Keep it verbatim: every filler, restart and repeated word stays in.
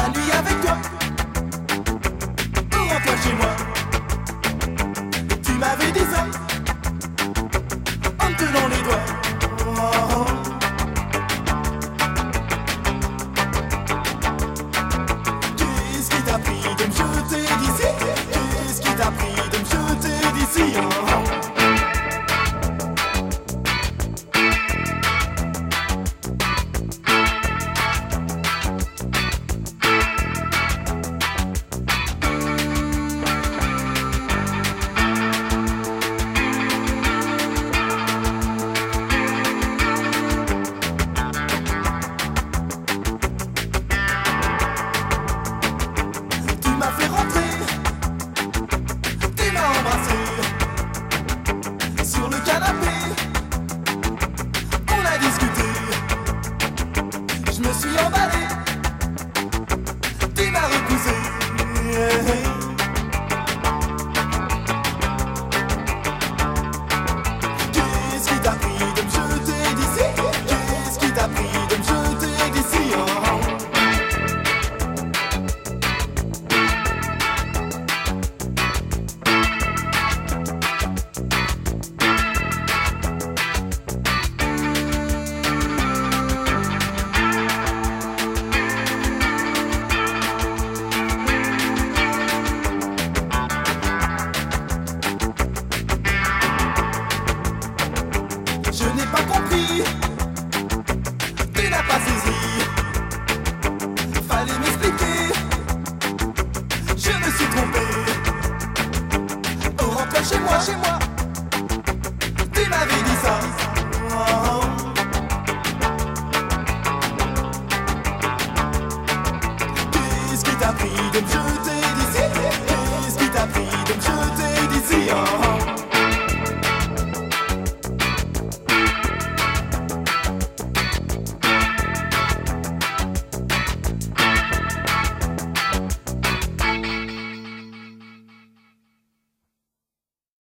la nuit avec toi. Oh, rentre chez moi. Tu m'avais dit ça en me tenant les doigts. Oh. Qu'est-ce qui t'a pris de me jeter d'ici? Qu'est-ce qui t'a pris de me jeter d'ici? Oh. Sur le canapé, on a discuté. Je me suis emballé, tu m'as repoussé. Qu'est-ce qui t'a pris de me jeter d'ici? Qu'est-ce qui t'a pris de me jeter d'ici? Oh. Je n'ai pas compris, tu n'as pas saisi. Fallait m'expliquer, je me suis trompé. Oh, rentre chez moi, chez moi. Tu m'avais dit ça.